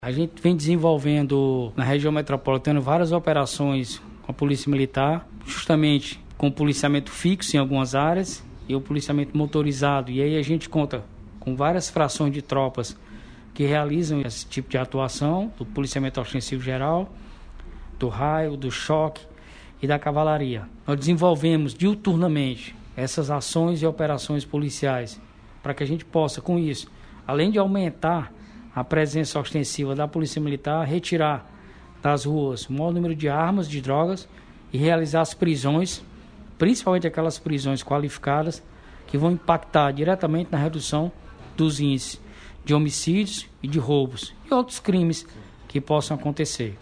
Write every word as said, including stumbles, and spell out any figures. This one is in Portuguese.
A gente vem desenvolvendo na região metropolitana várias operações com a Polícia Militar, justamente com o policiamento fixo em algumas áreas e o policiamento motorizado. E aí a gente conta com várias frações de tropas que realizam esse tipo de atuação, do policiamento ostensivo geral, do raio, do choque e da cavalaria. Nós desenvolvemos diuturnamente essas ações e operações policiais para que a gente possa, com isso, além de aumentar a presença ostensiva da Polícia Militar, retirar das ruas o maior número de armas, de drogas e realizar as prisões, principalmente aquelas prisões qualificadas que vão impactar diretamente na redução dos índices de homicídios e de roubos e outros crimes que possam acontecer.